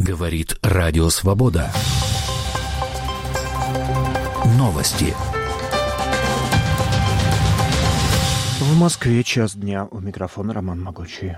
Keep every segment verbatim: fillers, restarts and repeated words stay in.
Говорит Радио Свобода. Новости. В Москве час дня. У микрофона Роман Могучий.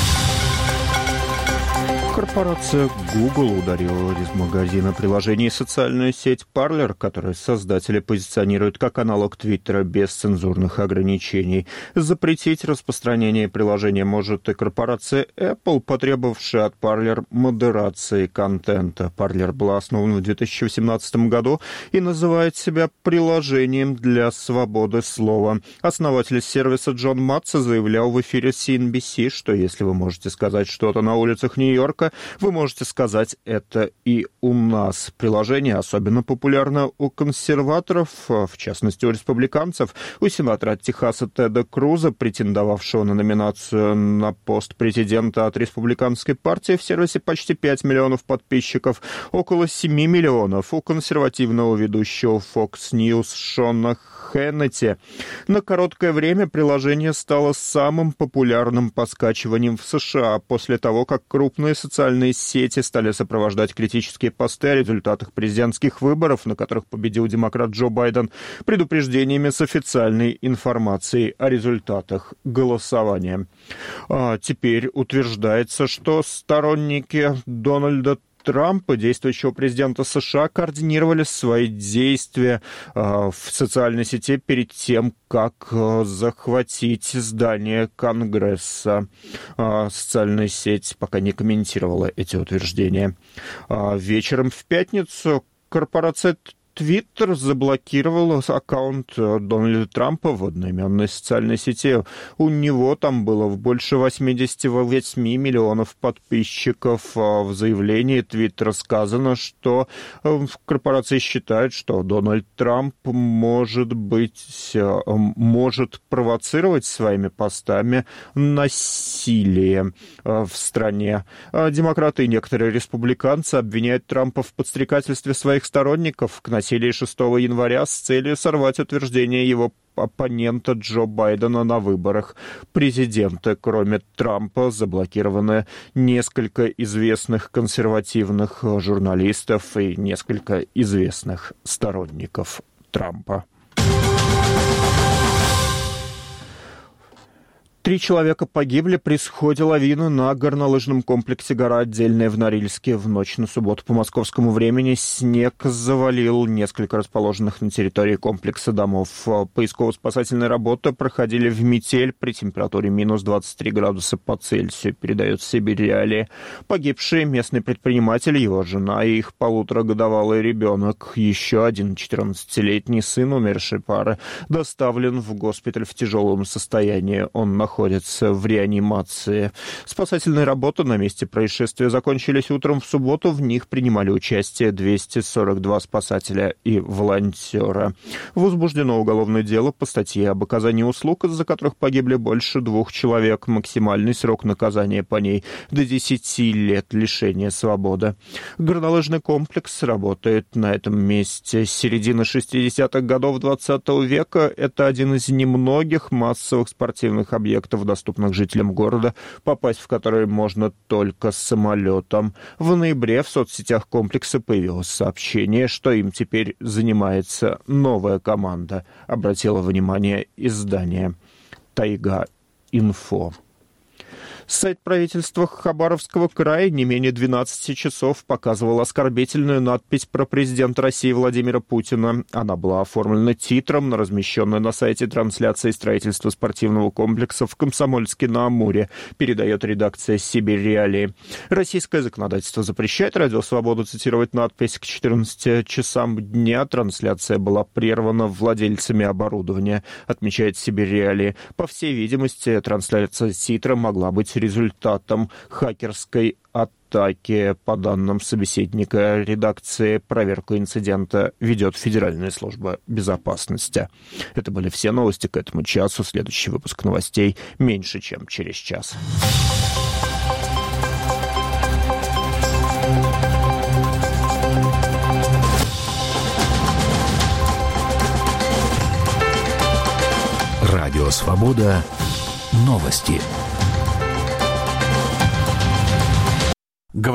Корпорация Google ударила из магазина приложений социальную сеть Parler, которую создатели позиционируют как аналог Твиттера без цензурных ограничений. Запретить распространение приложения может и корпорация Apple, потребовавшая от Parler модерации контента. Parler была основана в две тысячи восемнадцатом году и называет себя приложением для свободы слова. Основатель сервиса Джон Матца заявлял в эфире си эн би си, что если вы можете сказать что-то на улицах Нью-Йорка, вы можете сказать это и у нас. Приложение особенно популярно у консерваторов, в частности у республиканцев. У сенатора от Техаса Теда Круза, претендовавшего на номинацию на пост президента от республиканской партии, в сервисе почти пять миллионов подписчиков, около семь миллионов у консервативного ведущего Fox News Шона Хеннети. На короткое время приложение стало самым популярным по скачиваниям в США после того, как крупные социальные сети стали сопровождать критические посты о результатах президентских выборов, на которых победил демократ Джо Байден, предупреждениями с официальной информацией о результатах голосования. А теперь утверждается, что сторонники Дональда Трампа, действующего президента США, координировали свои действия э, в социальной сети перед тем, как э, захватить здание Конгресса. Э, социальная сеть пока не комментировала эти утверждения. Э, вечером в пятницу корпорация Твиттер заблокировал аккаунт Дональда Трампа в одноименной социальной сети. У него там было больше восемьдесят восемь миллионов подписчиков. В заявлении Твиттера сказано, что корпорация считает, что Дональд Трамп может быть, может провоцировать своими постами насилие в стране. Демократы и некоторые республиканцы обвиняют Трампа в подстрекательстве своих сторонников к насилию шестого января с целью сорвать утверждение его оппонента Джо Байдена на выборах президента. Кроме Трампа, заблокированы несколько известных консервативных журналистов и несколько известных сторонников Трампа. Три человека погибли при сходе лавины на горнолыжном комплексе «Гора Отдельная» в Норильске. В ночь на субботу по московскому времени снег завалил несколько расположенных на территории комплекса домов. Поисково-спасательные работы проходили в метель при температуре минус двадцать три градуса по Цельсию, передает Сибирь Реалии. Погибшие местный предприниматель, его жена и их полуторагодовалый ребенок. Еще один четырнадцатилетний сын умершей пары доставлен в госпиталь в тяжелом состоянии. Он находится находятся в реанимации. Спасательные работы на месте происшествия закончились утром в субботу. В них принимали участие двести сорок два спасателя и волонтера. Возбуждено уголовное дело по статье об оказании услуг, из-за которых погибли больше двух человек. Максимальный срок наказания по ней до десяти лет лишения свободы. Горнолыжный комплекс работает на этом месте с середины шестидесятых годов двадцатого века. Это один из немногих массовых спортивных объектов, доступных жителям города, попасть в который можно только самолетом. В ноябре в соцсетях комплекса появилось сообщение, что им теперь занимается новая команда. Обратило внимание издание «Тайга-Инфо». Сайт правительства Хабаровского края не менее двенадцати часов показывал оскорбительную надпись про президента России Владимира Путина. Она была оформлена титром на размещенной на сайте трансляции строительства спортивного комплекса в Комсомольске-на-Амуре, передает редакция Сибирь Реалии. Российское законодательство запрещает Радио Свободу цитировать надпись. К четырнадцати часам дня трансляция была прервана владельцами оборудования, отмечает Сибирь Реалии. По всей видимости, трансляция титра могла быть результатом хакерской атаки. По данным собеседника редакции, проверку инцидента ведет Федеральная служба безопасности. Это были все новости к этому часу. Следующий выпуск новостей меньше, чем через час. Радио Свобода. Новости.